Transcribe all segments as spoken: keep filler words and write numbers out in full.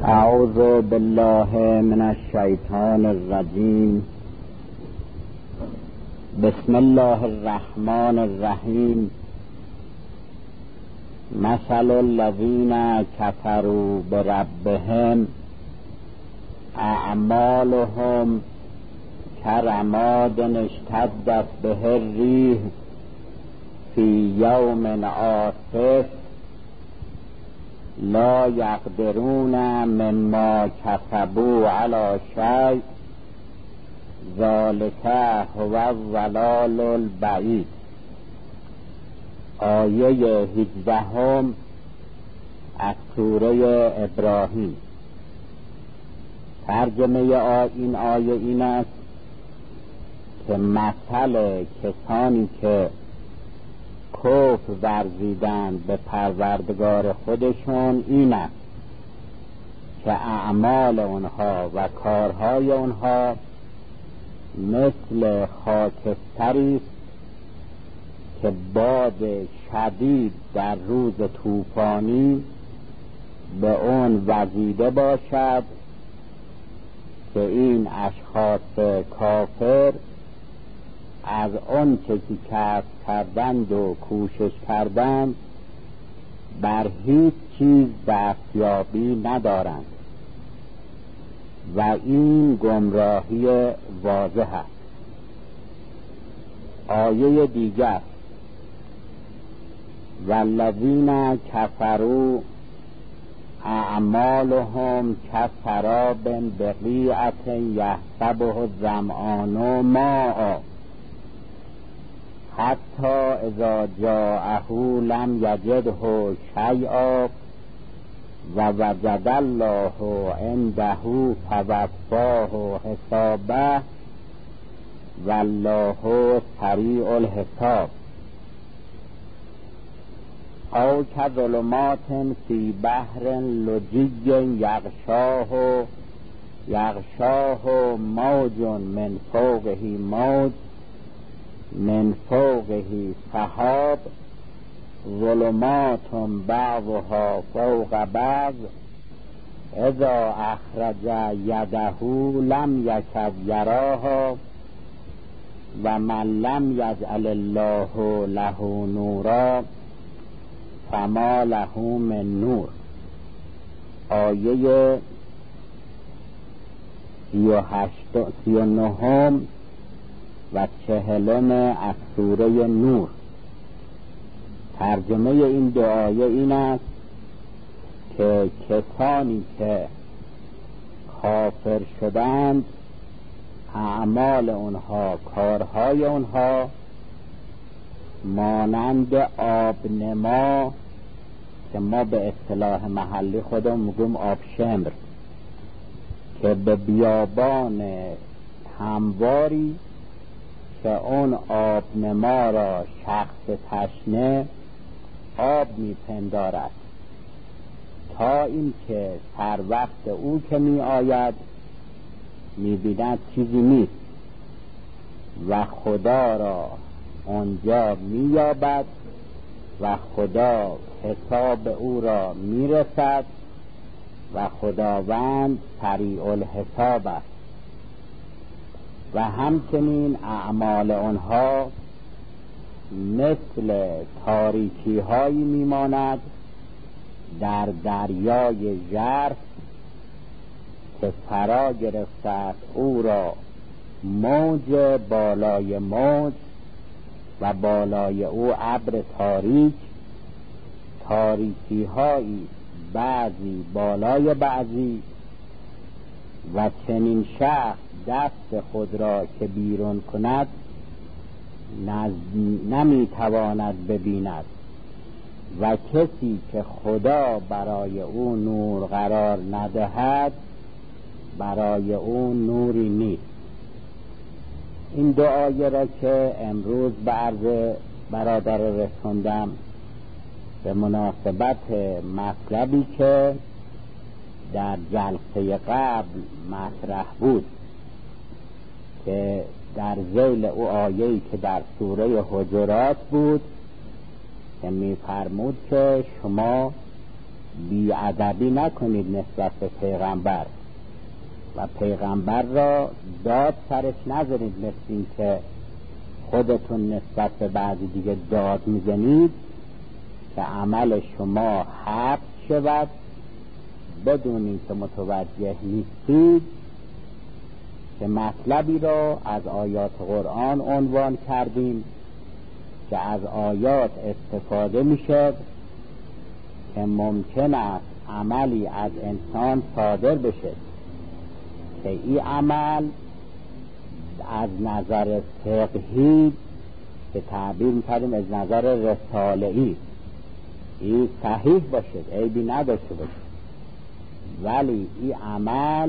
اعوذ بالله من الشیطان الرجیم. بسم الله الرحمن الرحیم. مثل الذین کفروا بربهم اعمالهم کرماد اشتدت به الریح فی یوم عاصف لا یقدرون مما کسبوا علی شیء ذلک هو الضلال البعید. آیه هجدهم از سوره ابراهیم. ترجمه این آیه این است که مثل کسانی که کفر ورزیدند به پروردگار خودشون این است که اعمال اونها و کارهای اونها مثل خاکستری است که باد شدید در روز طوفانی به اون وزیده باشد که این اشخاص کافر از آن چه که کسب کردند و کوشش کردند بر هیچ چیز دستیابی ندارند و این گمراهی واضح است. آیه دیگر والذین کفروا اعمالهم کسراب بقیعة یحسبه الظمآن ماء حتی اذا جاءه لم یجده شیئا و وجد الله عنده فوفاه حسابه والله سریع الحساب. او کظلمات فی بحر لجی یغشاه یغشاه موج من فوقه موج من فوقه سحاب ظلمات بعضها فوق بعض اذا اخرج یده لم یکد یراها و من لم یجعل الله له نورا فما له من نور. آیه سی و هشت سی و نهم و چهلم از سوره نور. ترجمه این دو آیه این است که کسانی که کافر شدند اعمال اونها کارهای اونها مانند آبنما که ما به اصطلاح محلی خودم میگم آب شمر که به بیابان همواری که اون آبنما را شخص تشنه آب میپندارد تا اینکه سر وقت او که می آید میبیند چیزی نیست و خدا را آنجا مییابد و خدا حساب او را میرسد و خداوند سریع الحساب است. و همچنین اعمال آنها مثل تاریکی هایی میماند در دریای ژرف که فرا گرفته است او را موج بالای موج و بالای او ابر تاریک. تاریکی هایی بعضی بالای بعضی و چنین شخص دست خود را که بیرون کند نمیتواند ببیند و کسی که خدا برای او نور قرار ندهد برای او نوری نیست. این دو آیه را که امروز به عرض برادر رسوندم به مناسبت مطلبی که در جلسه قبل مطرح بود که در ذیل او آیه‌ای که در سوره حجرات بود که می‌فرمود که شما بی‌ادبی نکنید نسبت به پیغمبر و پیغمبر را داد سرش نذارید، مثل این که خودتون نسبت به بعضی دیگه داد میزنید که عمل شما حبس شود بدون این که متوجه نیستید که مطلبی را از آیات قرآن عنوان کردیم که از آیات استفاده میشد که ممکن است عملی از انسان صادر بشه که این عمل از نظر فقهی که تعبیر می‌کردیم از نظر رساله‌ای این صحیح باشد، عیبی نداشته باشه، ولی این عمل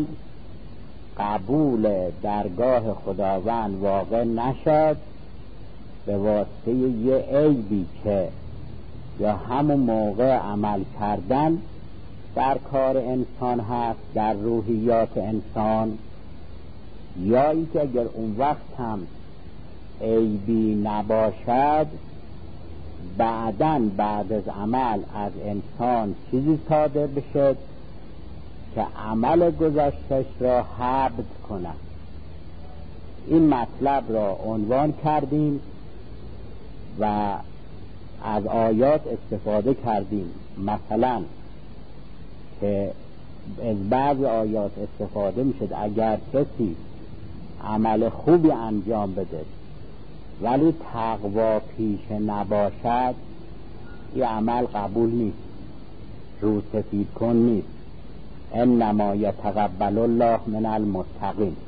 قبول درگاه خداوند واقع نشد به واسطه یه عیبی که یا همون موقع عمل کردن در کار انسان هست، در روحیات انسان، یا ای که اگر اون وقت هم عیبی نباشد بعداً بعد از عمل از انسان چیزی صادر بشه که عمل گذشتش را حبس کند. این مطلب را عنوان کردیم و از آیات استفاده کردیم، مثلا که از بعض آیات استفاده میشد اگر کسی عمل خوبی انجام بده ولی تقوا پیش نباشد این عمل قبول نیست، رو سفید کن نیست. انما یتقبل الله من المتقین.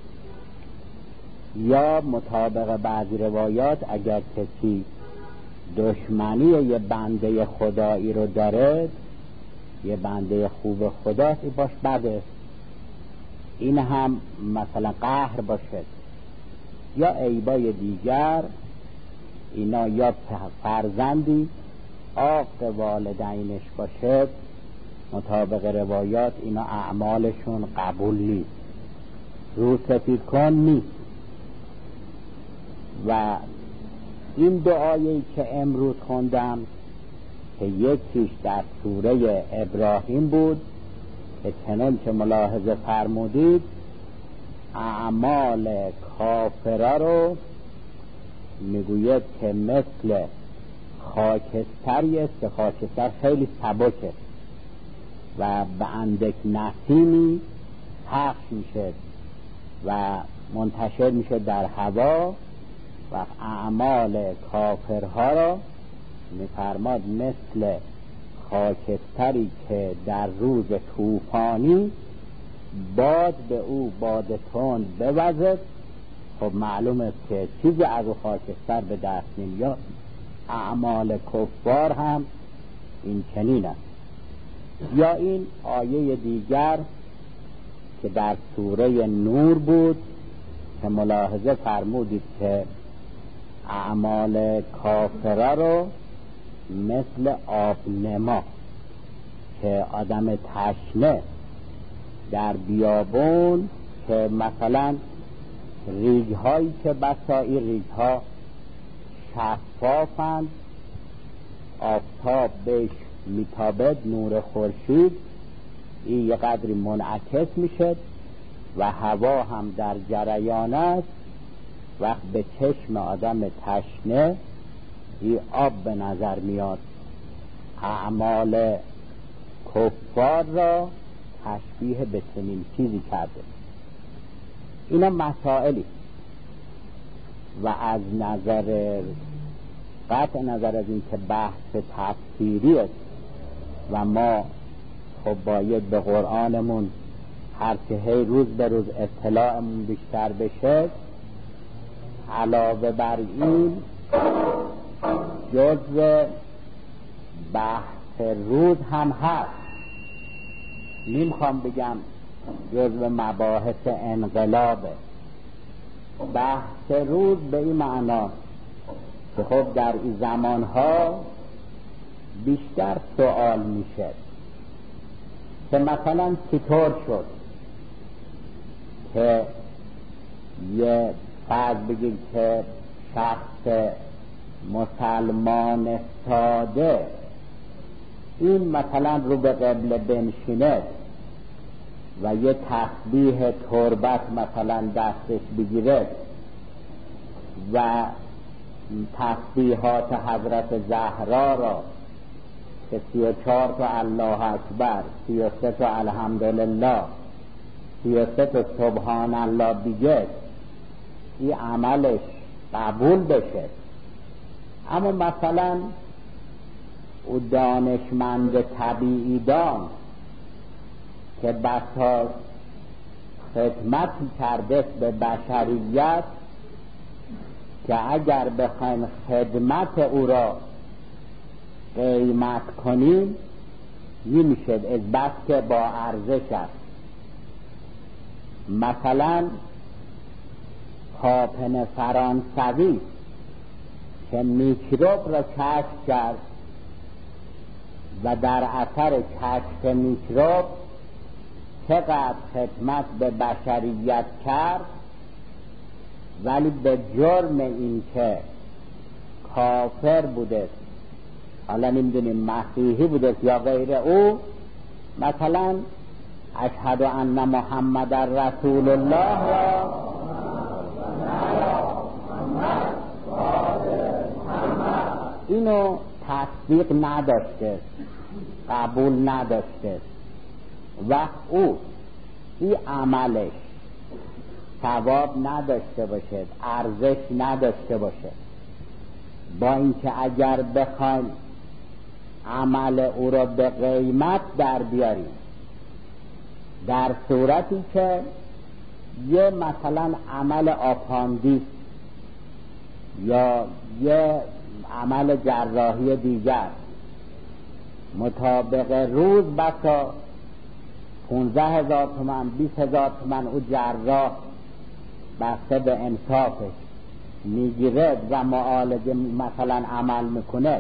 یا مطابق بعضی روایات اگر کسی دشمنی یه بنده خدایی رو داره، یه بنده خوب خداست، این باش بده، این هم مثلا قهر باشه یا عیبای دیگر، اینا یا فرزندی عاق والدینش باشه، مطابق روایات اینا اعمالشون قبول نیست، رو سفید کن نیست. و این دعایی که امروز خوندم که یکیش در سوره ابراهیم بود که چنانچه ملاحظه فرمودید اعمال کافره رو میگوید که مثل خاکستری است که خاکستر خیلی سبکه و به اندک نسیمی پخش میشه و منتشر میشه در هوا و اعمال کافرها را میفرماد مثل خاکستری که در روز طوفانی باد به او باد تند بوزد. خب معلوم است که چیزی از او خاکستر به دست نمیاد. اعمال کفار هم این چنین است. یا این آیه دیگر که در سوره نور بود که ملاحظه فرمودید که اعمال کافره رو مثل آب نما که آدم تشنه در بیابون که مثلا ریگ هایی که بسایی ریگ ها شفافند، آفتاب بهش میتابد، نور خورشید این یه قدری منعکس میشه و هوا هم در جریان است، وقت به چشم آدم تشنه این آب به نظر میاد. اعمال کفار را تشبیه به چنین چیزی کرده. اینا مسائلی و از نظر قطع نظر از این که بحث تفسیری است و ما خب باید به قرآنمون هر که هی روز به روز اطلاعمون بیشتر بشه، علاوه بر این جزء بحث روز هم هست. نمیخوام بگم جزء مباحث انقلابه. بحث روز به این معنا که خب در این زمانها بیشتر سوال میشه که مثلا چطور شد که یه فرض بگید که شخص مسلمان ساده این مثلا رو به قبله بنشینه و یه تسبیح تربت مثلا دستش بگیره و تسبیحات حضرت زهرا را که سی و چهار تا الله اکبر، سی و سه تا الحمدلله، سی و سه تا سبحان الله بگه، این عملش قبول بشه. اما مثلا او دانشمند طبیعی دان که بسا خدمت کرده به بشریت که اگر بخوایم خدمت او را قیمت کنیم نمیشه، از بس که با ارزش است. مثلا پاپن فرانسوی که میکروب را کشف کرد و در اثر کشف میکروب چقدر خدمت به بشریت کرد، ولی به جرم این که کافر بوده، حالا نمیدونیم مسیحی بوده یا غیر او، مثلا اشهد ان محمد رسول الله را اینو تصدیق نداشته، قبول نداشته، و او این عملش ثواب نداشته باشد، ارزش نداشته باشد، با اینکه اگر بخوایم عمل او را به قیمت در بیاریم، در صورتی که یه مثلا عمل آپاندیس یا یه عمل جراحی دیگر مطابق روز بسا پونزه هزار تومن، بیست هزار تومن او جراح بسته به انصافش میگیره و معالجه مثلا عمل میکنه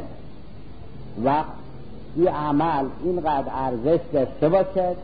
و این عمل اینقدر ارزش داشته باشه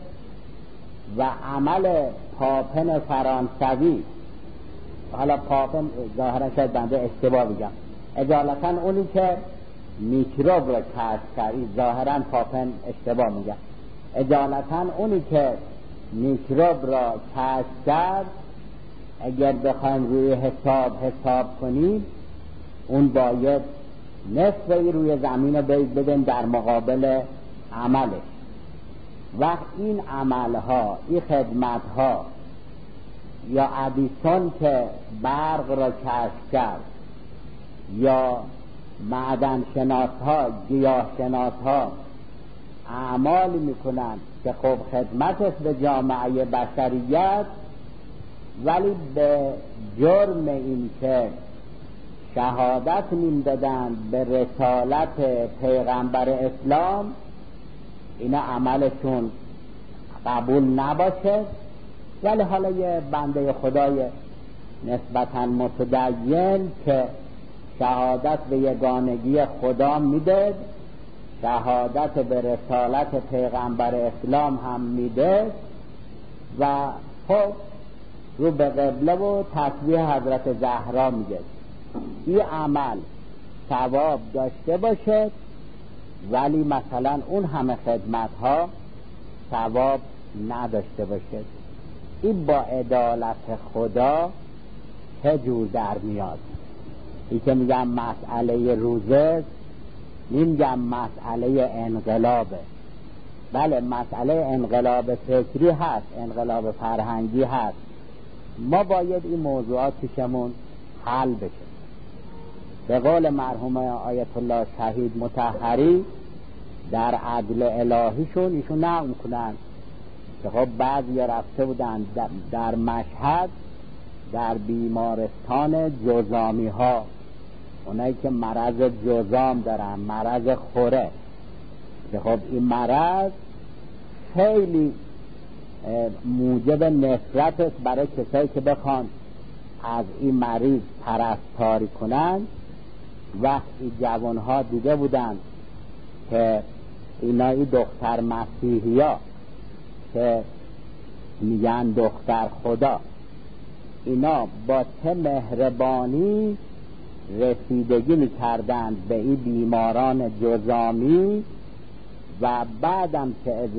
و عمل پاپن فرانسوی، حالا پاپن ظاهرا شاید بنده اشتباه بگم، اجالتا اونی که میکروب را کشف کرد، ظاهرا پاپن اشتباه میگم، اجالتا اونی که میکروب را کشف کرد اگر بخوایم روی حساب حساب کنیم اون باید نصف روی زمین رو بدن در مقابل عملش. وقت این عملها، این خدمتها، یا ادیسون که برق را کشف کرد، یا معدن شناس ها، گیاه شناس ها اعمالی میکنن که خب خدمتش به جامعه بشریت، ولی به جرم این که شهادت نیم دادن به رسالت پیغمبر اسلام، اینا عملشون قبول نباشه. ولی حالا یه بنده خدای نسبتاً متدین که شهادت به یگانگی خدا میده، شهادت به رسالت پیغمبر اسلام هم میده و خب رو به قبله و تسبیح حضرت زهرا میگه، این عمل ثواب داشته باشه ولی مثلا اون همه خدمت ها ثواب نداشته باشه. این با عدالت خدا چه جور در میاد؟ این که میگم مسئله روزه، نمیگم مسئله انقلابه. بله مسئله انقلاب فکری هست، انقلاب فرهنگی هست، ما باید این موضوعات پیشمون حل بشه. به قول مرحوم آیت الله شهید مطهری در عدل الهیشون ایشون نقل کنن که خب بعضی رفته بودن در مشهد در بیمارستان جزامی ها، اونایی که مرض جزام دارن، مرض خوره، که خب این مرض خیلی موجب نفرت است برای کسایی که بخوان از این مریض پرستاری کنن. وقتی جوانها دیده بودن که اینایی دختر مسیحی ها که میگن دختر خدا، اینا با چه مهربانی رسیدگی میکردند به این بیماران جزامی، و بعدم که از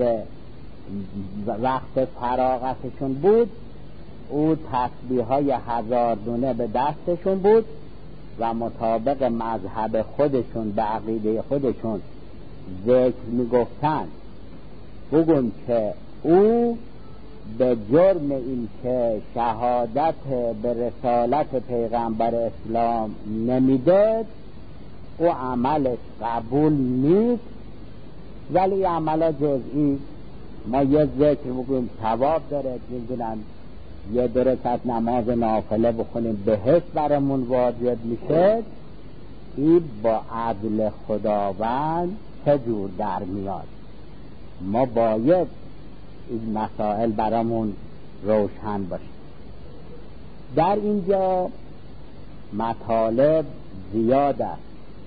وقت فراغتشون بود او تسبیح های هزار دونه به دستشون بود و مطابق مذهب خودشون به عقیده خودشون ذکر میگفتن. بگون که او به جرم این که شهادت به رسالت پیغمبر اسلام نمیده او عملش قبول نیست، ولی عمل جزئی ما یه ذکر بگویم ثواب داره، میدونن یه درست از نماز نافله بخونیم بهشت برامون واجب میشه. این با عدل خداوند چجور در میاد؟ ما باید این مسائل برامون روشن باشه. در اینجا مطالب زیاد است،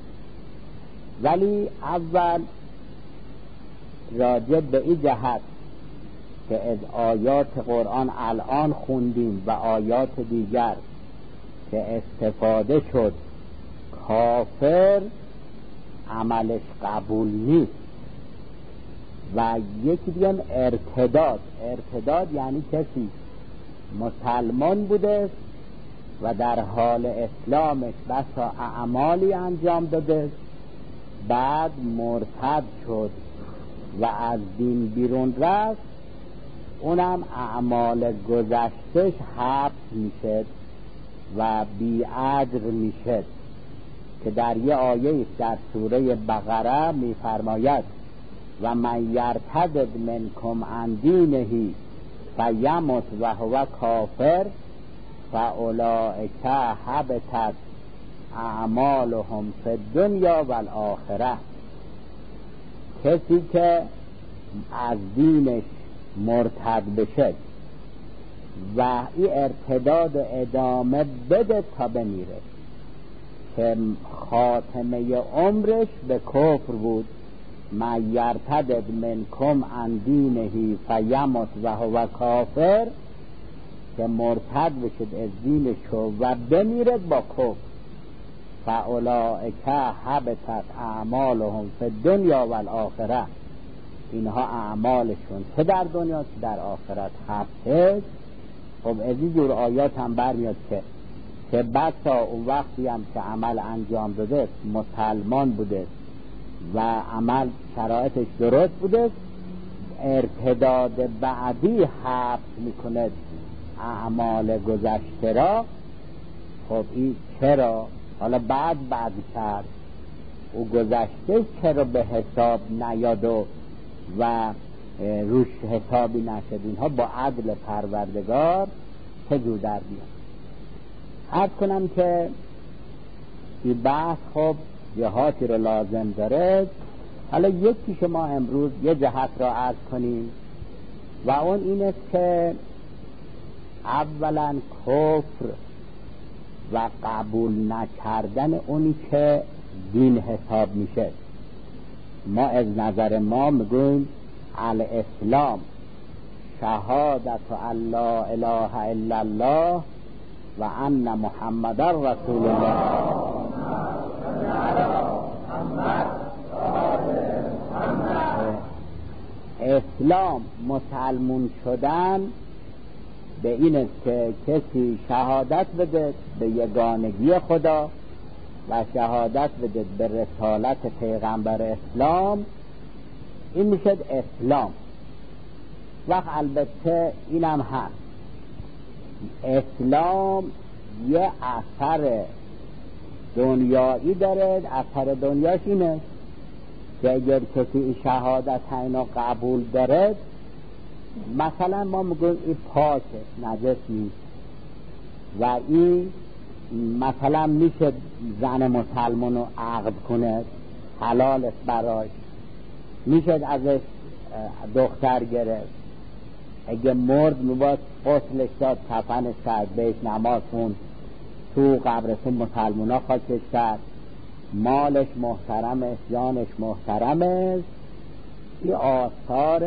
ولی اول راجع به این جهت که از آیات قرآن الان خوندیم و آیات دیگر که استفاده شد کافر عملش قبول نیست. و یکی دیگه ارتداد. ارتداد یعنی کسی مسلمان بوده و در حال اسلامش بسا اعمالی انجام داده، بعد مرتد شد و از دین بیرون رفت، اونم اعمال گذشتش حبس میشه و بی‌اجر میشه، که در یه آیه در سوره بقره میفرماید و من یرتد منکم عن دینه فیمت و هو کافر فاولئک حبطت اعمالهم فی الدنیا و الاخره. کسی که از دینش مرتد بشه و این ارتداد ادامه بده تا بمیره، که خاتمه عمرش به کفر بود، من یرتد منکم عن دینه فیمت و هو کافر، که مرتد بشد از دینش و بمیره با کفر، فاولئک حبطت اعمالهم فی الدنیا و الاخره، اینها اعمالشون چه در دنیا چه در آخرت حبطه. خب از این جور آیات هم برمیاد که که بسا اون وقتی هم که عمل انجام داده مسلمان بوده و عمل شرایطش درست بوده، ارتداد بعدی حبط میکنه اعمال گذشته را. خب این چرا؟ حالا بعد بعد کرد او گذشته چرا به حساب نیاد و, و روش حسابی نشد؟ اینها با عدل پروردگار چجور در بیان؟ عرض کنم که این بحث خب جهاتی رو لازم داره. حالا یکی شما امروز یه جهت را عرض کنیم و اون اینه که اولا کفر و قبول نکردن اونی که دین حساب میشه. ما از نظر ما میگویم الاسلام شهادت ان لا اله الا الله و ان محمد رسول الله. اسلام مسلمون شدن به این است که کسی شهادت بده به یگانگی خدا و شهادت بده به رسالت پیغمبر اسلام، این میشه اسلام. وقت البته اینم هست اسلام یه اثر دنیایی داره. اثر دنیاش اینه که اگر کسی این شهادت اینو قبول داره، مثلا ما میگویم این پاکه نجس نیست و این مثلا میشه زن مسلمان رو عقد کنه، حلال است براش، میشه ازش دختر گرفت، اگه مرد میباید غسلش داد، کفنش کرد، بهش نماز خوند، تو قبرستون مسلمان ها خاکش کرد، مالش محترمه، جانش محترمه. این آثار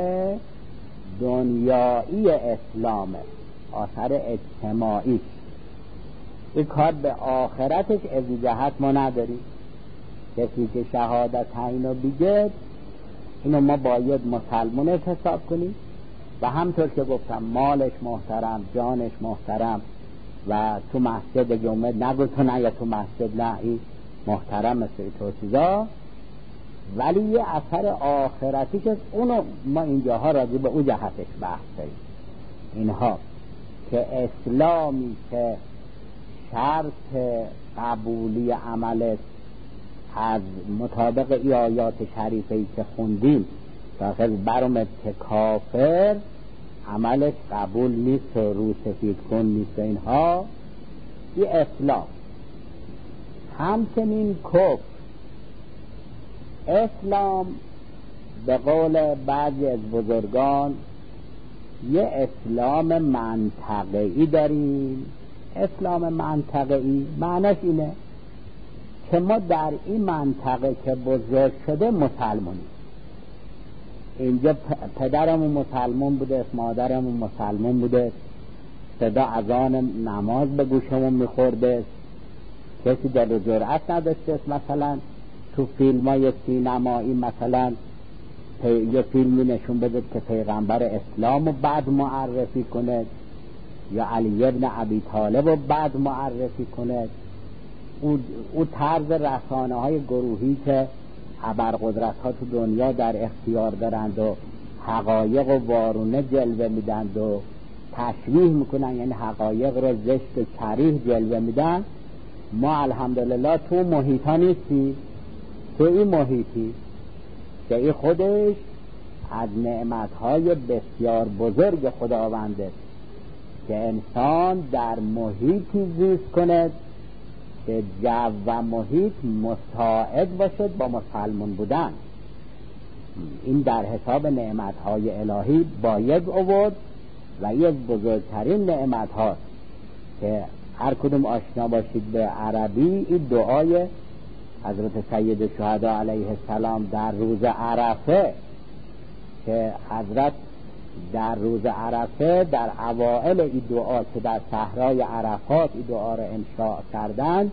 دنیایی اسلامه، آثار اجتماعی. این کار به آخرتش از این جهت ما نداریم. کسی که شهادت اینو بگه اینو ما باید مسلمانش حساب کنیم و همطور که گفتم مالش محترم، جانش محترم و تو مسجد جمعه نگو تو نه یا تو مسجد نه، این محترم مثل تو چیزا، ولی یه اثر آخرتی که اونو ما اینجاها راجع به اون جهتش بحث داریم. اینها که اسلامی که شرط قبولی عملت از مطابق ای آیات شریفه‌ای که خوندیم داخل برامد که کافر عملش قبول نیست و رو سفید کن نیست، اینها این اسلام. همچنین کفر، اسلام به قول بعضی از بزرگان یه اسلام منطقه‌ای داریم. اسلام منطقه‌ای معنیش اینه که ما در این منطقه که بزرگ شده مسلمانیم. اینجا پدرمون مسلمان بوده، مادرمون مسلمان بوده، صدا اذان نماز به گوشمون میخورده، کسی دل و جرأت نداشته مثلا تو فیلم های سینمایی مثلا یه فیلمی نشون بده که پیغمبر اسلام رو بعد معرفی کنه یا علی ابن ابی طالب رو بعد معرفی کنه. او, او طرز رسانه های گروهی که ابرقدرت ها تو دنیا در اختیار دارند و حقایق و وارونه جلوه میدند و تشریح میکنن، یعنی حقایق رو زشت و کریه جلوه میدن. ما الحمدلله تو محیطا نیستی، تو این محیطی که این خودش از نعمتهای بسیار بزرگ خداونده که انسان در محیطی زیست کند که جو و محیط مساعد باشد با مسلمان بودن. این در حساب نعمتهای الهی باید آورد و یک بزرگترین نعمت هاست که هر کدوم آشنا باشید به عربی. این دعای حضرت سید شهدا علیه السلام در روز عرفه که حضرت در روز عرفه در اوائل این دعا که در صحرای عرفات این دعا را انشاء کردند،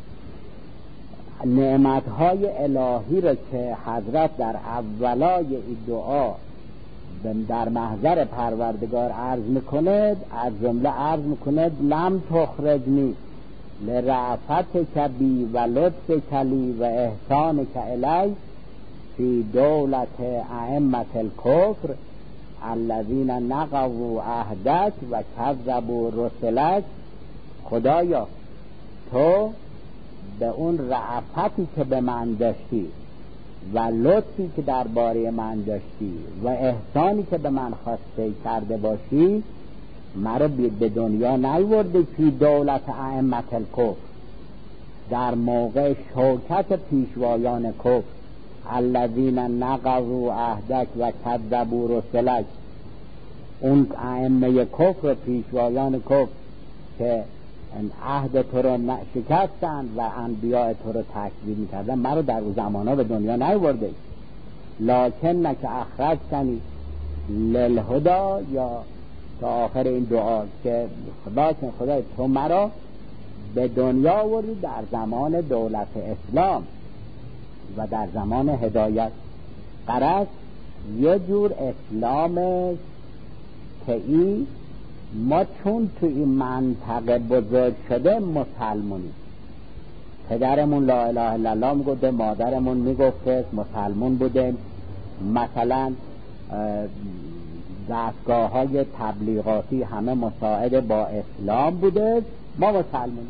نعمتهای الهی را که حضرت در اولای این دعا در محضر پروردگار عرض میکند، از جمله عرض میکند لم تخرجنی لرأفتک بی و لطفک لی و احسانک الی فی دولت ائمة الکفر الذین نقضوا عهدک و کذبوا رسلک. خدایا تو به اون رأفتی که به من داشتی و لطفی که درباره من داشتی و احسانی که به من خواسته کرده باشی مرا به دنیا نیوردی فی دولت ائمة الکفر، در موقع شوکت پیشوایان کفر، الذین نقضوا عهدک و کذبوا رسلک، اون ائمه کفر و پیشوایان کفر که عهد تو رو شکستند و انبیاء تو رو تکذیب میکردن، مرا در اون زمانا به دنیا نیورده. لکنک اخرجتنی للهدی، یا تا آخر این دعا که خدا که خدای تو مرا به دنیا آوردی در زمان دولت اسلام و در زمان هدایت. غرض یه جور اسلام که این ما چون تو این منطقه بزرگ شده مسلمونی. پدرمون لا اله الا الله میگفته، مادرمون میگفته مسلمون بوده، مثلا دستگاه های تبلیغاتی همه مساعد با اسلام بوده، ما مسلمون.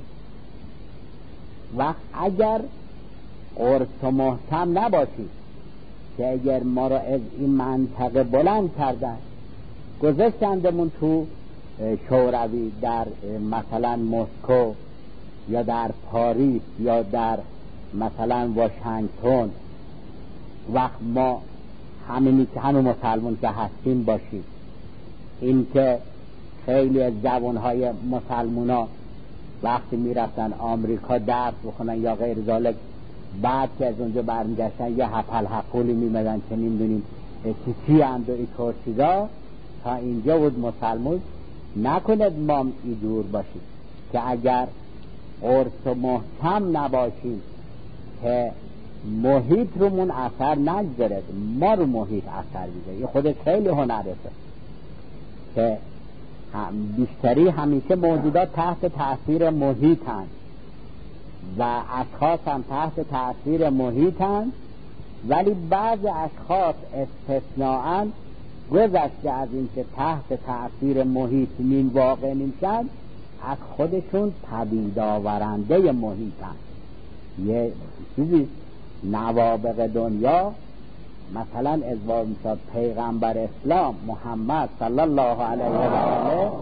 و اگر قرص و محکم نباشید که اگر ما را از این منطقه بلند کردن گذاشتندمون تو شوروی در مثلا مسکو یا در پاریس یا در مثلا واشنگتن، وقت ما همینی که همه مسلمان که هستیم باشیم. این که خیلی از جوانهای مسلمونا وقتی میرفتن آمریکا درس بخونن یا غیر ذالک، بعد که از اونجا برمیگشتن یه هپل هپولی میمدن که نمیدونیم چی چی اند و ای طور چیزا، تا اینجا بود مسلمون نکند ما ای دور باشیم که اگر قرص و محکم نباشیم که محیط رومون اثر نگذارد، ما رو محیط اثر میذاره. این خود خیلی هنره که بیشتری همیشه موجودات تحت تأثیر محیط هست و اشخاص هم تحت تأثیر محیط هست، ولی بعض اشخاص استثناءً گذشته از این که تحت تأثیر محیط نیم واقع میشن، از خودشون پدید آورنده محیط هست. یه چیزی نوابق دنیا مثلا ازواج میشد پیغمبر اسلام محمد صلی الله علیه و آله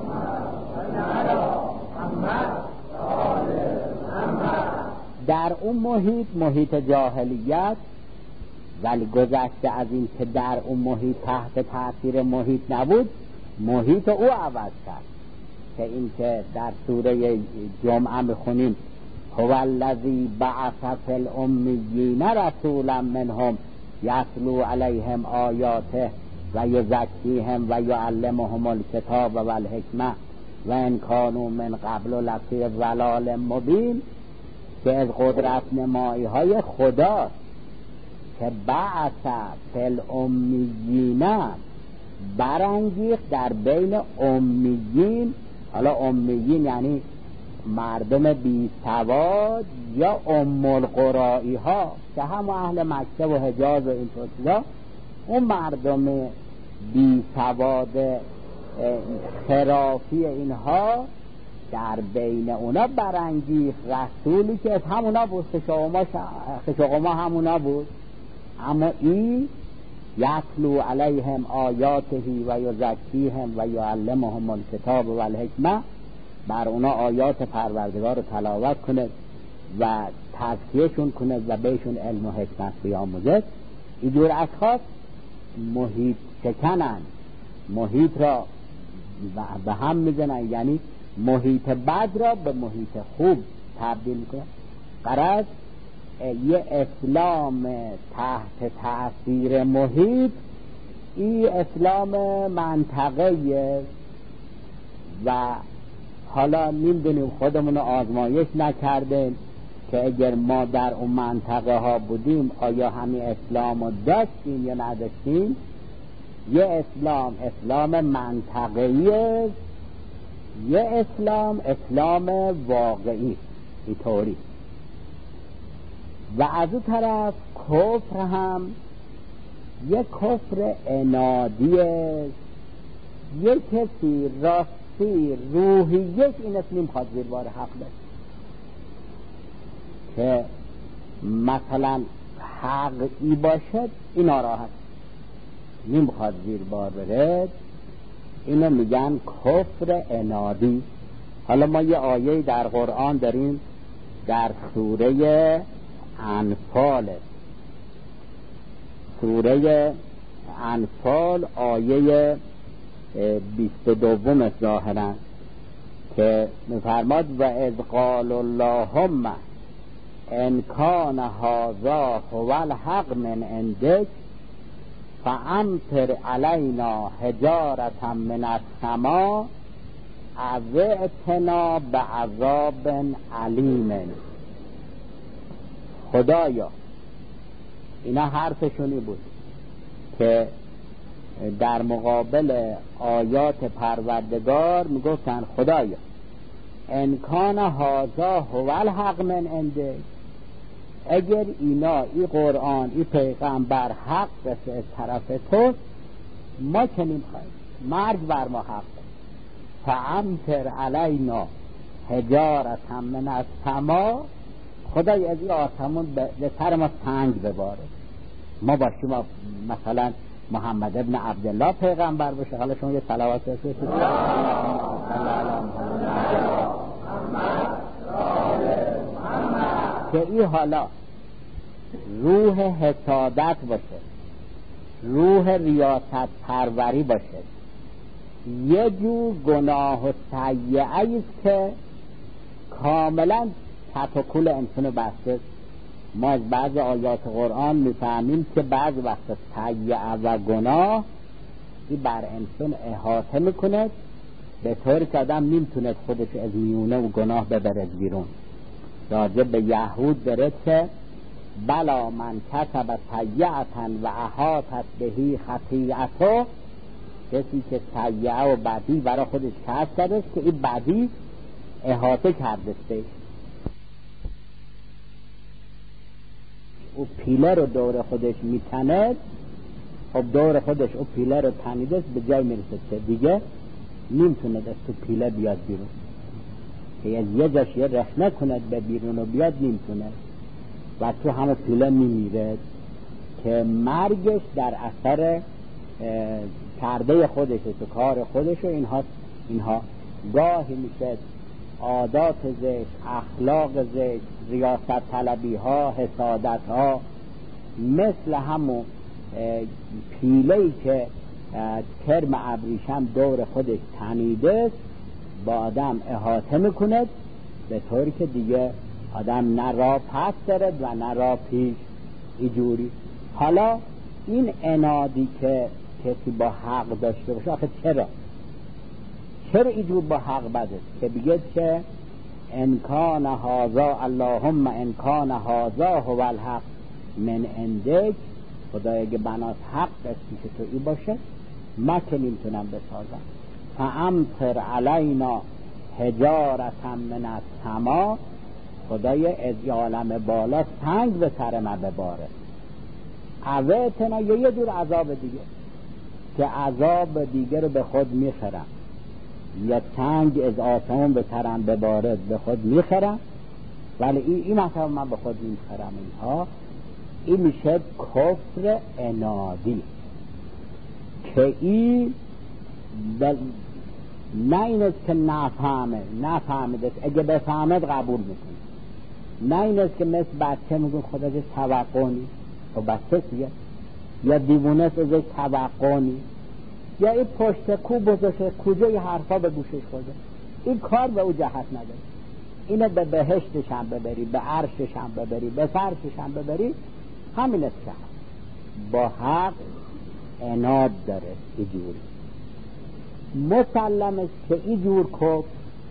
در اون محیط محیط جاهلیت، ولی گذشته از این که در اون محیط تحت تاثیر محیط نبود، محیط او عوض کرد. که این که در سوره جمعه میخونیم هو الذی بعث فی الامیین رسولا منهم یتلو علیهم آیاته و یزکیهم و یعلمهم الکتاب و الحکمه و ان کانوا من قبل لفی ضلال مبین، که از قدرت نمایی های خدا که بعث فی الامیین برانگیخت در بین امیین. حالا امیین یعنی مردم بی سواد یا ام القرائی ها که هم اهل مکه و حجاز و این طور، اون مردم بی سواد خرافی اینها در بین اونا برانگیخت رسولی که از همونا بود، خشاقما همونا بود، اما این یتلو علیهم آیاتهی و یزکیهم و یعلمهم الکتاب و الحکمه، بر اونا آیات پروردگار رو تلاوت کنه و تزکیهشون کنه و بهشون علم و حکمت بیاموزه. اینجور اشخاص محیط شکنن، محیط را به هم میزنن، یعنی محیط بد را به محیط خوب تبدیل کنه. قرار یه اسلام تحت تأثیر محیط، این اسلام منطقه و حالا نمیدونیم، خودمون رو آزمایش نکردیم که اگر ما در اون منطقه ها بودیم آیا همین اسلام رو داشتیم یا نداشتیم. یه اسلام اسلام منطقه‌ایه، یه اسلام اسلام واقعی اینطوری. و از اون طرف کفر هم یک کفر عنادیه، یک کسی راستی روحیش این است نمیخواد زیر بار حق بره، که مثلا حقی باشد این ناراحت نمیخواد زیر بار بره، اینو میگن کفر عنادی. حالا ما یه آیه در قرآن داریم در سوره انفال، سوره انفال آیه بیست و دوم ظاهرا که میفرماد و اذ قال اللهم ان کان هذا هو الحق من عندک فامطر علینا حجارة من السماء او ائتنا بعذاب علیم. خدایا، اینا حرفشونی بود که در مقابل آیات پروردگار میگفتن خدایا ان کان هذا هو الحق من عندک، اگر اینا این قرآن این پیغمبر حق است از طرف تو، ما که نمیخوایم، مرگ بر ما حق، فامطر علینا حجارة من السماء، خدای از این آسمون به سر ما سنگ بباره. ما باشیم مثلا محمد ابن عبدالله پیغمبر باشه، حالا شما یه صلوات بفرستید که این حالا روح حسادت باشه، روح ریاست پروری باشه، یه جور گناه و سیئه است که کاملا تفکل انسان بسته. ما از بعض آیات قرآن میفهمیم که بعض وقت سیئه و گناه این بر انسان احاطه میکنه به طور که آدم نمیتونه خودش از میونه و گناه ببرد بیرون. راجع به یهود داره که بلا من کسب سیئتا و احاطت بهی خطیئته، کسی که سیئه و بدی برای خودش کسب کرده که این بدی احاطه کرده است، او پیله رو دور خودش میتند، خب دور خودش او پیله رو تنیده به جای میرسه که دیگه نمیتونه از تو پیله بیاد بیرون، که از یه جاش یه رخنه کند به بیرون و بیاد نمیتونه و تو همه پیله میمیره، که مرگش در اثر کرده خودش تو کار خودش و اینها اینها گاهی میشه عادات زشت، اخلاق زشت، ریاست طلبی ها، حسادت ها، مثل همون پیله‌ای که کرم ابریشم دور خودش تنیده با آدم احاطه میکند، به طوری که دیگه آدم نه راه پس دارد و نه راه پیش. اینجوری حالا این عنادی که کسی با حق داشته باشه، آخه چرا چرا اینجور با حق بده که بگه که انکان هازا اللهم انکان هازا هو الحق من اندک، خدای اگه بناس حق دستی که تو ای باشه ما که نمیتونم بسازم، فامطر علینا حجارة من السما، خدای از عالم بالا سنگ به سر ما بباره، عویتنا یا یه دور عذاب دیگه که عذاب دیگه رو به خود میخرم، یا سنگ از آسمان به سرم ببارد به خود میخرم، ولی این این مثلا من به خود میخرم. اینها این میشه کفر عنادی که این بل... نه این است که نفهمه نفهمیده، اگه بفهمد قبول میکنه، نه این است که مثل بچه میگن خدا جه توقع نیست و بچه سیه، یا دیوونه است ازش توقع نیست، یا این پشت کو بزشه کجای حرفا به گوشش خوده، این کار به او جهت نداره، اینه به بهشتش هم ببری، به عرشش هم ببری، به فرشش هم ببری، همین است که با حق عناد داره. اینجوری مسلم است که اینجور کفر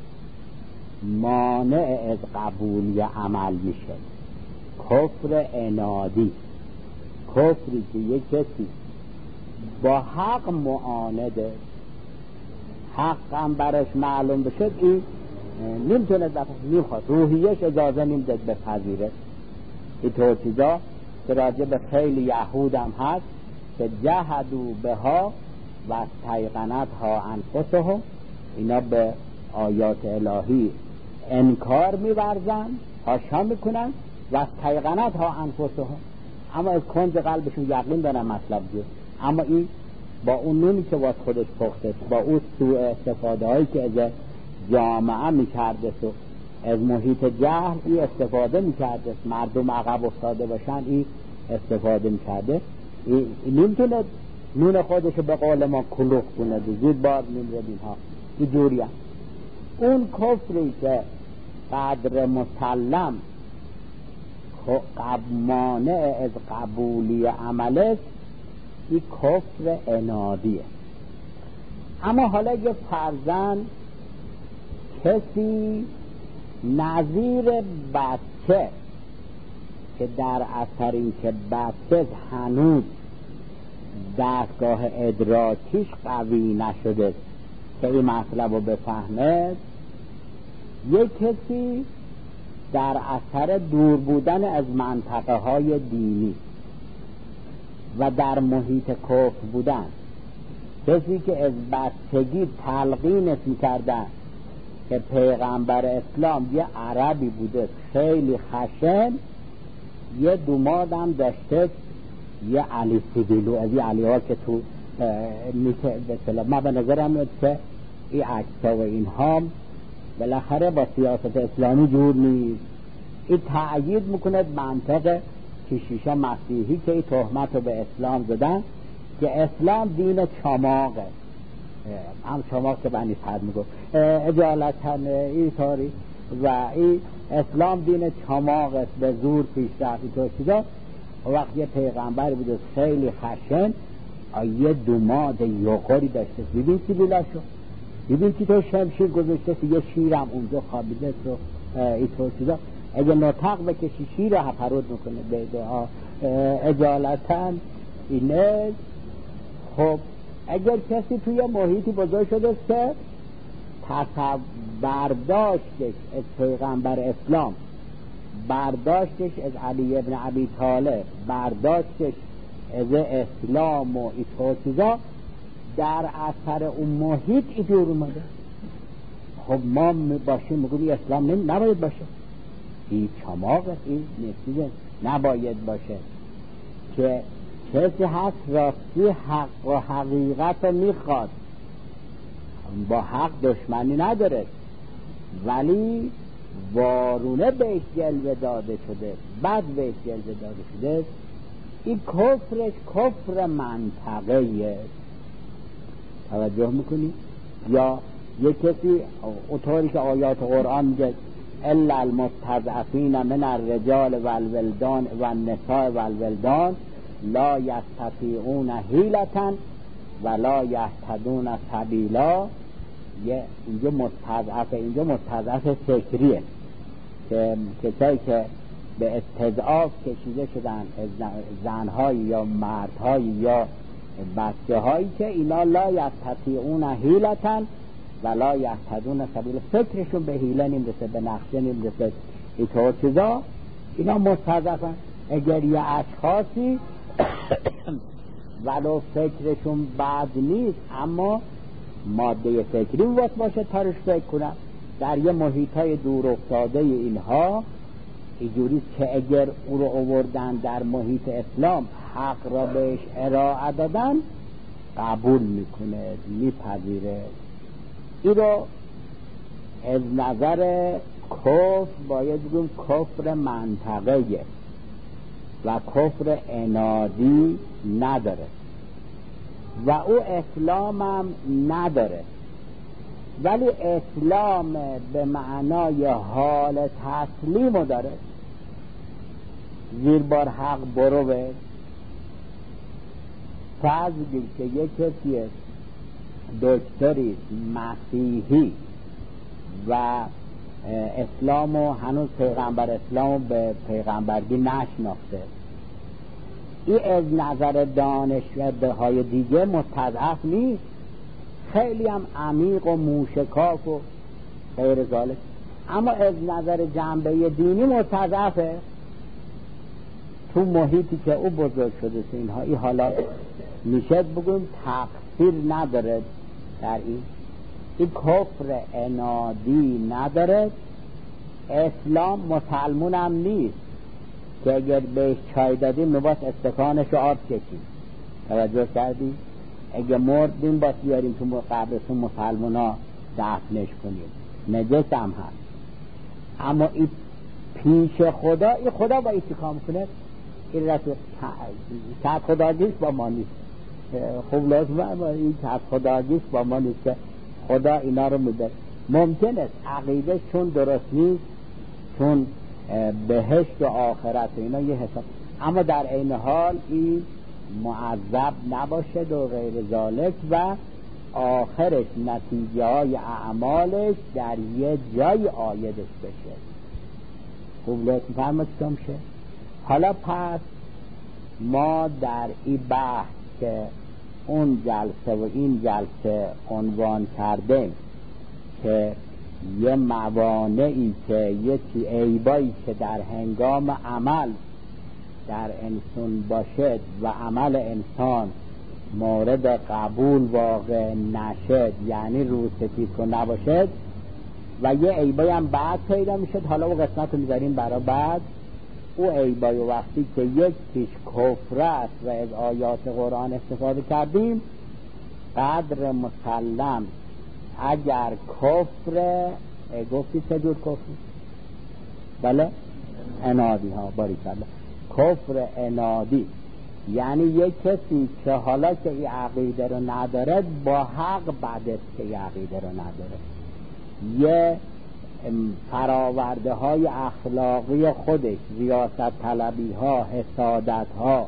مانع از قبولی عمل میشه، کفر عنادی، کفری که یک کسی با حق معانده، حق هم براش معلوم بشه، این نمیتونه دفعه نمیخواد، روحیش اجازه نمیده بپذیره. این طور چیزا که راجع به خیلی یهود هم هست که جهدوا بها و استیقنتها انفسهم، اینا به آیات الهی انکار می‌ورزن، حاشا میکنن و استیقنتها انفسهم، اما از کنج قلبشون یقین دارن مطلب جو، اما این با اون نونی که واسه خودش پخته، با اون سوء استفاده هایی که از جامعه میکرده و از محیط جهل این استفاده میکرده، مردم عقب افتاده باشن این استفاده میکرده، این نمیتونه نون خودشو به قول ما کلوخ کنه، زود بار نمیره اینها. این جوری هم اون کفری که قدر مسلم مانع از قبولی عمل است، این کفر عنادیه. اما حالا یه فرزن کسی نظیر بچه که در اثر این که بچه هنوز دستگاه ادراکیش قوی نشده که این مطلب رو بفهمه، یک کسی در اثر دور بودن از منطقه های دینی و در محیط کفر بودن، کسی که از بچگی تلقینش میکردن که پیغمبر اسلام یه عربی بوده خیلی خشن، یه دومادم داشته یه علی سیبیلو، از یه علی ها که تو میشه بسلا، ما به نظرم میاد که این عکسا و این ها بالاخره با سیاست اسلامی جور نیست. این تأیید میکنه منطق کشیشا مسیحی که این تهمت رو به اسلام زدن که اسلام دین چماقه، هم چماق که بنی صد میگفت اجالتن این طوری، و این اسلام دین چماق است، به زور پیش رفت. این طور چیزا وقت یه پیغمبر بوده خیلی خشن، یه دوماد یوقاری داشته، ببین چی بیلاشو، ببین چی تو شمشیر گذاشته، یه شیرم اونجا خوابیده تو، این طور چیزا اگه نطق بکشی شیر رو هپرود میکنه به اجالتاً اینه. خب اگر کسی توی محیطی بزرگ شده که برداشتش از پیغمبر اسلام، برداشتش از علی ابن ابی طالب، برداشتش از اسلام و این چیزا در اثر اون محیط اینجور اومده، خب ما باشیم میگویم اسلام نباید باشه، این چماغه، این نسیده نباید باشه. که کسی هست راستی حق و حقیقت رو میخواد، با حق دشمنی نداره، ولی وارونه بهش جلوه داده شده، بد بهش جلوه داده شده، این کفرش کفر منطقه. توجه میکنی؟ یا یک کسی اونطوری که آیات قرآن میگه الا المستضعفین من الرجال والولدان والنساء والولدان لا یستطیعون حیلة ولا یهتدون سبیلا. یه اینجا مستضعف، اینجا مستضعف فکریه که کسایی که به استضعاف کشیده شدن از زنهایی یا مردهایی یا بچه هایی که اینا لا یستطیعون حیلة ولا یهتدون سبیلا، فکرشون به حیله نمیرسه، به نقشه نمیرسه، اینطور چیزا، اینا مستضعفن. اگر یه اشخاصی ولو فکرشون بد نیست اما ماده فکری وقت باشه تارش فکر کنن، در یه محیطای دور افتاده اینها اینجوری که اگر او رو آوردن در محیط اسلام، حق را بهش ارائه دادن، قبول میکنه، میپذیره. این رو از نظر کفر باید بگیم کفر منطقه و کفر عنادی نداره و او اسلام هم نداره، ولی اسلام به معنای حال تسلیم داره. زیر بار حق برو به فرض بگیر که یک کسی دکتری مسیحی و اسلامو هنوز پیغمبر اسلامو به پیغمبرگی نشناخته، این از نظر دانشمنده های دیگه مستضعف نیست، خیلی هم عمیق و موشکاف و غیر ذالک، اما از نظر جنبه دینی مستضعفه تو محیطی که او بزرگ شده. اینها این حالا میشه بگویم تقصیر نداره در این، این کفر عنادی نداره. اسلام مسلمون هم نیست که اگر بهش چای دادیم نباید استکانش رو آب کشیم. توجه کردی؟ اگر مردیم باید بیاریم تو قبرتون مسلمون ها دفنش کنیم، نجس هم هست. اما این پیش خدا، این خدا با این چیکار میکنه؟ این رسول که خداگیش با ما نیست. خوب لازمه این که خداگیش با ما نیست که خدا اینا رو میده. ممکن است عقیده چون درست نیست، چون بهشت و آخرت اینا یه حساب، اما در این حال این معذب نباشد و غیر ذالک و آخرش نتیجه های اعمالش در یه جای آیدش بشه. خوب لطف فرمایید که میشه. حالا پس ما در این بحث که اون جلسه و این جلسه عنوان کردیم که یه موانعی که یه عیبایی که در هنگام عمل در انسان باشد و عمل انسان مورد قبول واقع نشد، یعنی روسفید که نباشد، و یه عیبایی هم بعد پیدا میشد. حالا و قسمت رو میذاریم برای بعد. او عیبای وقتی که یک پیش کفر است و از آیات قرآن استفاده کردیم، قدر مسلم اگر کفر گفتی چه جور کفر؟ بله عنادی ها، باری کرده کفر عنادی، یعنی یک کسی که حالا که این عقیده رو نداره با حق بعد که این عقیده رو نداره، یه فراورده های اخلاقی خودش، ریاست طلبی ها، حسادت ها،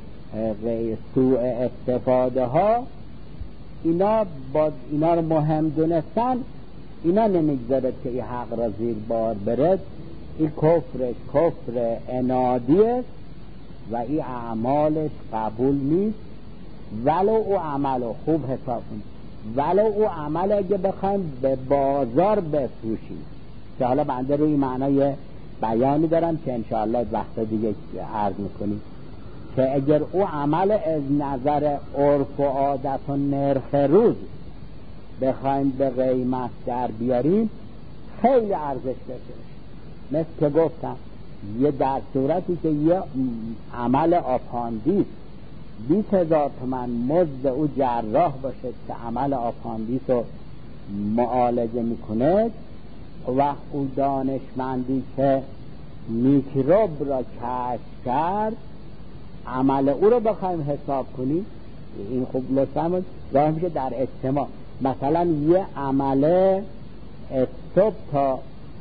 سوء استفاده ها، اینا با اینا رو مهم دونستن، اینا نمیگذارد که این حق را زیر بار برد این کفرش کفر عنادی است و این اعمالش قبول نیست، ولو او عمل خوب حساب کنید، ولو او عمل اگه بخوایم به بازار بفروشیم، که حالا بنده روی معنای بیانی دارم که انشاءالله وقت دیگه عرض میکنیم، که اگر او عمل از نظر عرف و عادت و نرخ روز بخوایم به قیمت در بیاریم خیلی ارزش داشته، مثل که گفتم یه در صورتی که یه عمل آپاندیس بیست هزار تومن مزد او جراح باشه که عمل آپاندیس رو معالجه میکنه و او دانشمندی که میکروب را کشف کرد عمل او رو بخوایم حساب کنیم، این خوب لطفا راه میشه در اجتماع مثلا یه عمل صبح تا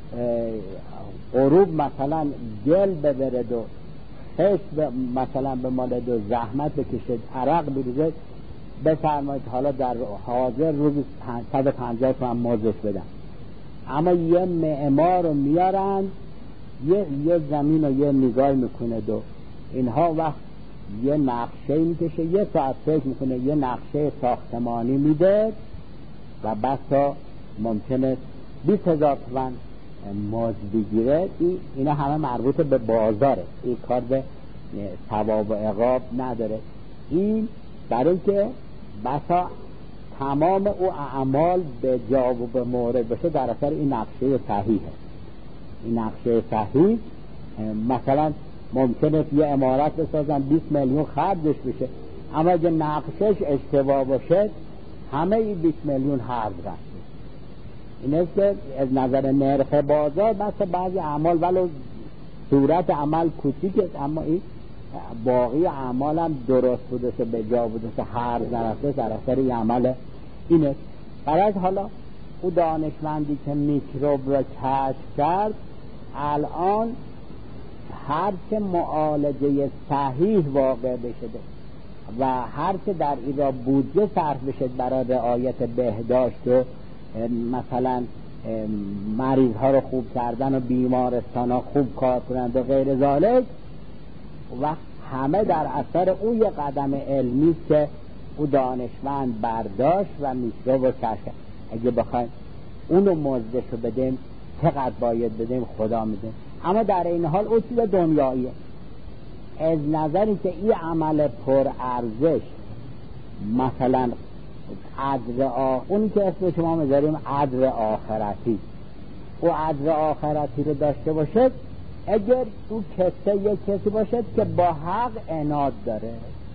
غروب مثلا گل ببرد و خش مثلا به مالد و زحمت بکشد عرق بریزد، بفرمایید حالا در حاضر روزی صد و پنجاه تومن مزدش بدن. اما یه معمار رو میارن یه, یه زمین رو یه نگاه میکنه و اینها وقت یه نقشه میکشه، یه ساعت فکر میکنه، یه نقشه ساختمانی میده و بسا ممکنه بیست هزار تومن مزد بگیره. اینا همه مربوط به بازاره، این کار به ثواب و عقاب نداره. این برای اینکه بسا تمام او اعمال به جا و به مورد بشه در اثر این نقشه صحیحه. این نقشه صحیح مثلا ممکنه یه عمارت بسازن بیست میلیون خرجش بشه، اما اگه نقشش اشتباه باشه همه این بیست میلیون هرد رفته. این است که از نظر نرخ بازار بس بعضی اعمال ولو صورت عمل کوچیکه اما این باقی اعمال هم درست بوده سه به جا بوده سه هرد نرفته در اثر این عمل اینه. برای حالا او دانشمندی که میکروب را کشف کرد الان هر چه معالجه صحیح واقع بشه و هر چه در این را بودجه صرف بشه برای رعایت بهداشت و مثلا مریض ها رو خوب کردن و بیمارستان ها خوب کار کنند و غیر ذالک، و همه در اثر او یه قدم علمی که او دانشمند برداشت و میکروب رو کشف. اگه بخوایم اونو مزدش رو بدیم چقدر باید بدیم خدا میده، اما در این حال او چیز دنیاییه. از نظری که این عمل پر ارزش مثلا عدر آخ... اونی که اسم شما میذاریم عدر آخرتی، او عدر آخرتی رو داشته باشد اگر او کسه یک کسی باشد که با حق عناد داره،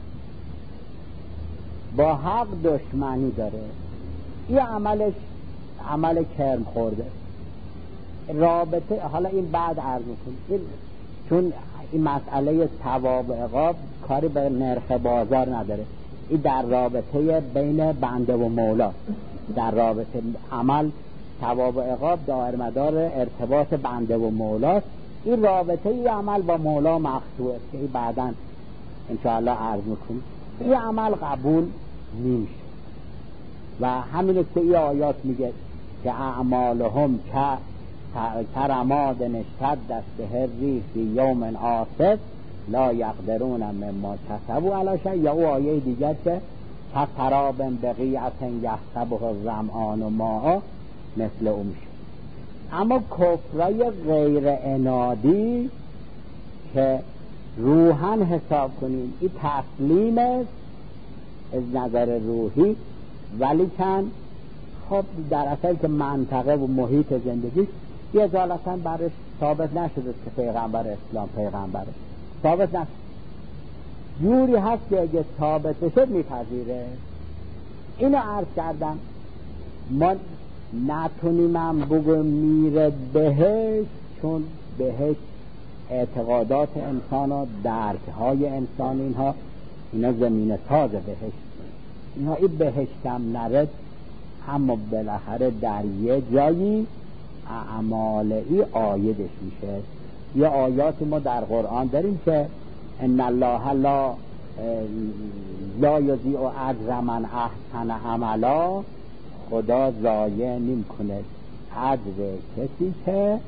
با حق دشمنی داره، این عملش عمل کرم خورده رابطه. حالا این بعد عرض میکنم چون این مسئله ثواب و عقاب کاری به نرخ بازار نداره، این در رابطه بین بنده و مولا، در رابطه عمل ثواب و عقاب دایر مدار ارتباط بنده و مولاست. این رابطه ای عمل با مولا مقطوع است که این بعداً انشاءالله عرض میکنیم. این عمل قبول نمیشه و همین است که این آیات میگه که اعمالهم که کرماد نشتد دست به ریح فی یوم عاصف لا یقدرون مما کسبوا علی شیء، یا او آیه دیگر که کسراب بقیعة یحسبه الظمآن ماء مثل او میشه. اما کفرای غیر عنادی که روحن حساب کنیم این تسلیم است از نظر روحی، ولی کن خب در اصل که منطقه و محیط زندگی یه ازالتا برش ثابت نشده که پیغمبر اسلام پیغمبره، ثابت نشده. جوری هست که اگه ثابت بشه میپذیره. اینو عرض کردم ما نتونیم هم بگو میره بهش، چون بهش اعتقادات انسان و درکهای انسان اینها اینا زمین ساز بهش، اینها این بهشتم نرد، اما بالاخره در یه جایی اعمالی آیدش میشه. یه آیات ما در قرآن داریم که ان الله لا لا یضیع اجر من احسن عملا، خدا ضایع نمیکنه اجر کسی که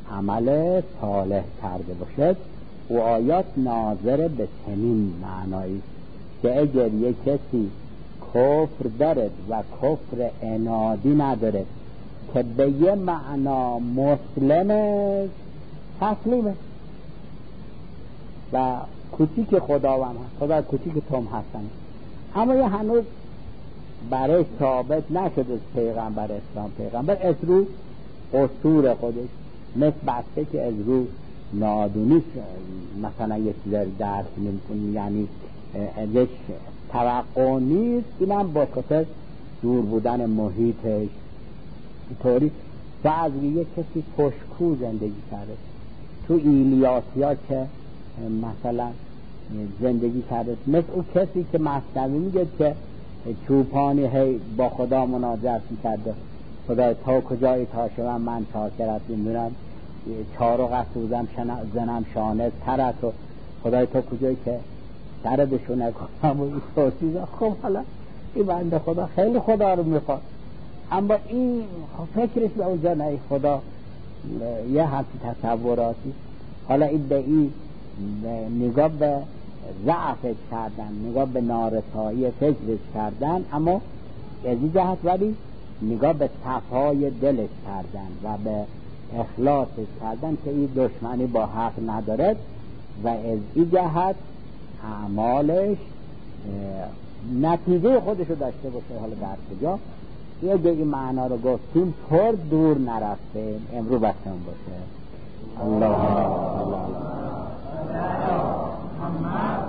عمل صالح کرده باشد و آیات ناظر به چنین معنایی که اگر یک کسی کفر دارد و کفر عنادی ندارد که به یه معنا مسلمه تسلیمه و کوچیک خداوند هست، خدا کوچیک توم هستن، اما یه هنوز برای ثابت نشده پیغمبر اسلام پیغمبر از رو اصول خودش، مثل بسته که از رو نادونی مثلا یه چیز درک نمی‌کنی، یعنی ازش توقع نیست، اینم با خاطر دور بودن محیطش طوری و از یه کسی پشکو زندگی کرده تو ایلیاسیا که مثلا زندگی کرده، مثل اون کسی که مثنوی میگه که چوپانی هی با خدا مناجات میکرده، خدای تا کجایی تا شوم من شاکرت میدونم، چارو قصوزم زنم شانه ترت و خدای تا کجایی که سردشو نکنم و این توصیزه. خب حالا این بنده خدا خیلی خدا رو میخواد، اما این فکرش به اونجا نه، خدا یه همچی تصوراتی. حالا این به این نگاه به ضعفش کردن، نگاه به نارسایی فکرش کردن، اما از این جهت ولی نگاه به صفای دلش کردن و به اخلاصش کردن که این دشمنی با حق ندارد و از این جهت اعمالش نتیجه خودشو داشته باشه. حالا در کجا یه دیگه معنا رو گفتیم، پر دور نرفتیم، امرو بسیم باشه. الله الله